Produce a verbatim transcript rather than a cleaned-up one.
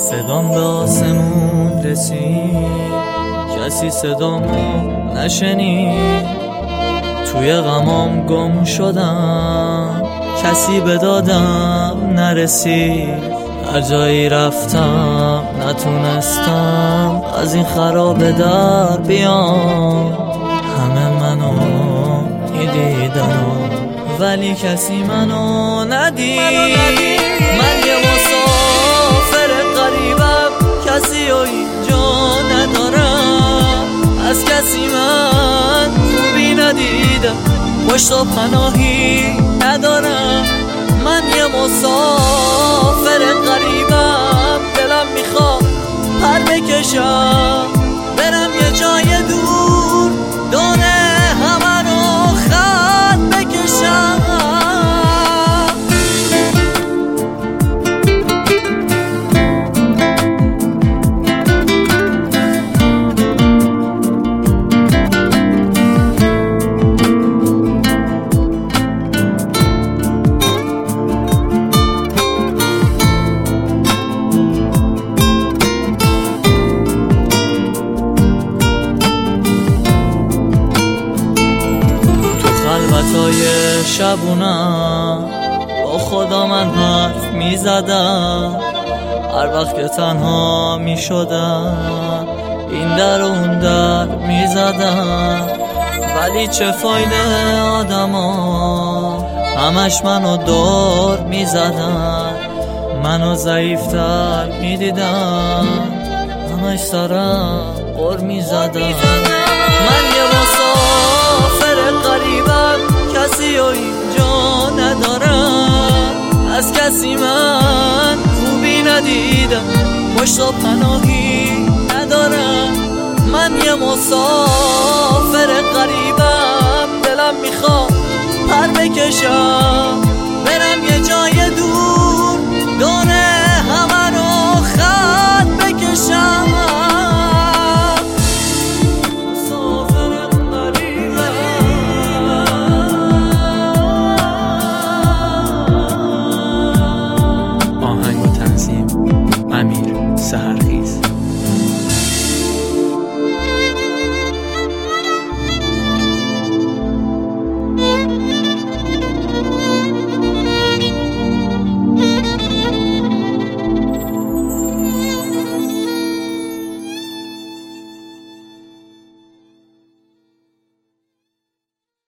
صدام به آسمون رسید، کسی صدامو نشنید. توی غمام گم شدم، کسی به دادم نرسید. هر جایی رفتم نتونستم از این خرابه در بیام. همه منو میدیدن ولی کسی منو ندید. من یه مسافر غریبم، کسی رو اینجا ندارم. از کسی من خوبی ندیدم، پشت و پناهی ندارم. من یه مسافر غریبم، دلم میخواد پر بکشم برم یه جای دور، دونه همه رو خط بکشم. خلوتای شبونم با خدا من حرف می زدم. هر وقت که تنها می شدم این در و اون در می زدم. ولی چه فایده، آدم ها همش منو دور می زدن. منو ضعیفتر می دیدن، همش سرم غر می زدن. من یه مسافر غریبم، کسی رو اینجا ندارم. از کسی من خوبی ندیدم، پشت و پناهی ندارم. من یه مسافر غریبم، دلم میخواد پر بکشم برم یه جای دور، دونه همه رو خط بکشم. امیر سحر